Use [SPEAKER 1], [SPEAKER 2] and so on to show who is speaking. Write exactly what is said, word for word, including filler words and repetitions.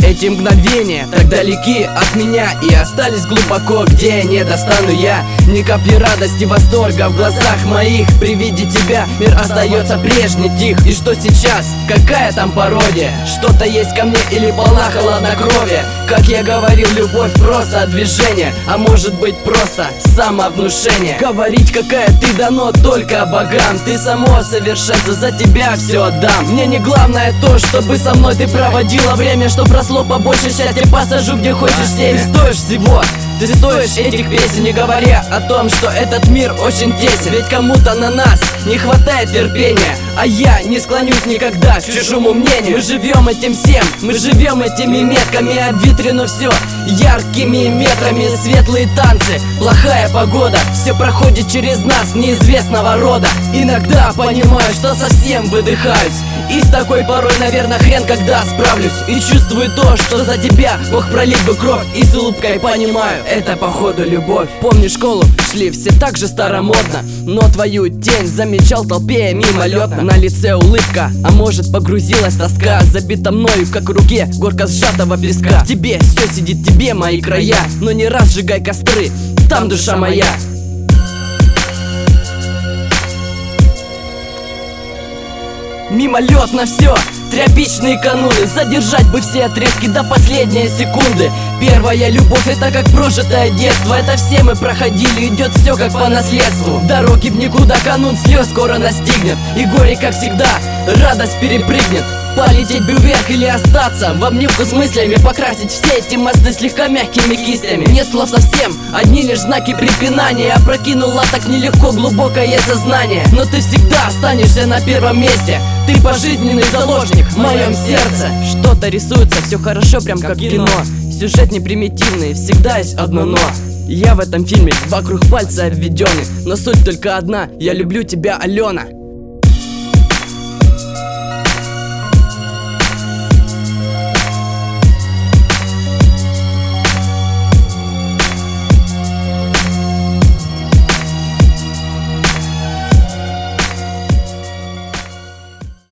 [SPEAKER 1] Эти мгновения так далеки от меня и остались глубоко, где не достану я ни капли радости, восторга в глазах моих. При виде тебя мир остается прежний, тих. И что сейчас? Какая там пародия? Что-то есть ко мне или полна холоднокровие? Как я говорил, любовь просто движение, а может быть просто самовнушение. Говорить, какая ты, дано только богам. Ты само совершенство, за тебя все отдам. Мне не главное то, чтобы со мной ты проводила время, что просло побольше счастья, посажу где хочешь семя. Ты стоишь всего, ты стоишь этих песен, не говоря о том, что этот мир очень тесен. Ведь кому-то на нас не хватает терпения, а я не склонюсь никогда к чужому мнению. Мы живем этим всем, мы живем этими метками, обветрено все яркими ветрами. Светлые танцы, плохая погода, все проходит через нас неизвестного рода. Иногда понимаю, что совсем выдыхаюсь, и с такой порой, наверное, хрен когда справлюсь. И чувствую то, что за тебя мог пролить бы кровь, и с улыбкой понимаю, это походу любовь. Помню, школу шли все так же старомодно, но твою тень замечал в толпе мимолетно. На лице улыбка, а может погрузилась тоска, забита мною, как в руке горка сжатого песка. Тебе все сидит, тебе мои края, но не раз сжигай костры, там душа моя. Мимолетно все, тряпичные кануны, задержать бы все отрезки до последней секунды. Первая любовь — это как прожитое детство, это все мы проходили, идет все как по наследству. Дороги в никуда, канун слез скоро настигнет, и горе, как всегда, радость перепрыгнет. Полететь бы вверх или остаться в обнимку с мыслями, покрасить все эти мосты слегка мягкими кистями. Нет слов совсем, одни лишь знаки препинания. Опрокинула так нелегко глубокое сознание, но ты всегда останешься на первом месте. Ты пожизненный заложник в моем сердце. Что-то рисуется, все хорошо, прям как кино. Сюжет не примитивный, всегда есть одно но. Я в этом фильме вокруг пальца обведенный, но суть только одна: я люблю тебя, Алена.